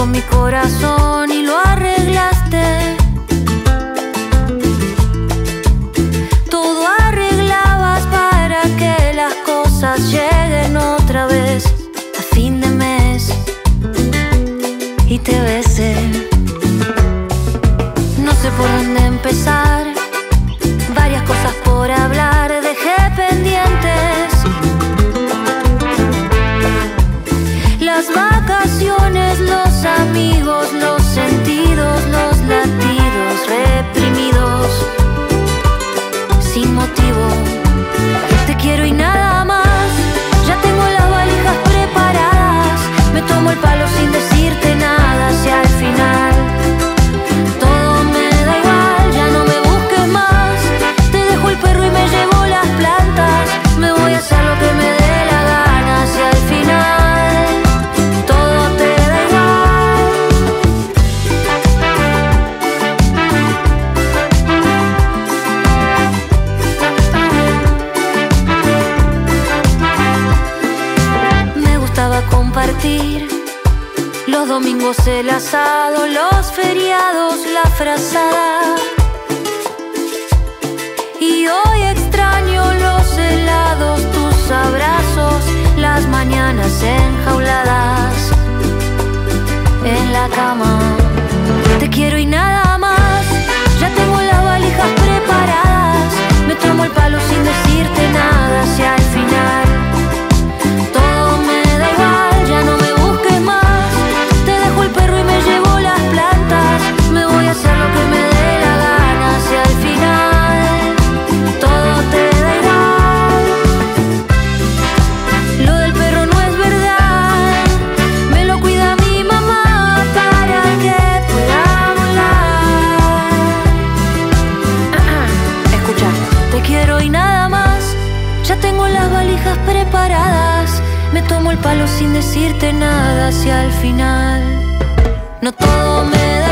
con mi corazón y lo arreglaste. Todo arreglabas para que las cosas lleguen otra vez a fin de mes y te besé. No sé por dónde empezar, varias cosas por hablar, dejé pendientes. Las vacaciones, los amigos, los sentidos, los latidos reprimidos, sin motivo. Te quiero y nada más, ya tengo las valijas preparadas. Me tomo el palo sin decirte nada, hacia el final todo me da igual, ya no me busques más. Te dejo el perro y me llevo las plantas. Me voy a hacer lo que me dé la gana, hacia el final todo te da igual. Me gustaba compartir los domingos el asado, los feriados la frazada. Y hoy extraño los helados, tus abrazos, las mañanas enjauladas en la cama. Te quiero y nada más, ya tengo las valijas preparadas. Me tomo el palo sin decirte nada, hacia el final todo me da igual, ya no me busques más. Te dejo el perro y me llevo las plantas. Me voy a hacer lo que me dé la gana, hacia el final todo te da igual. Lo del perro no es verdad, me lo cuida mi mamá para que pueda volar. Escucha, te quiero y nada más, ya tengo las valijas preparadas. Me tomo el palo sin decirte nada, hacia el final no todo me da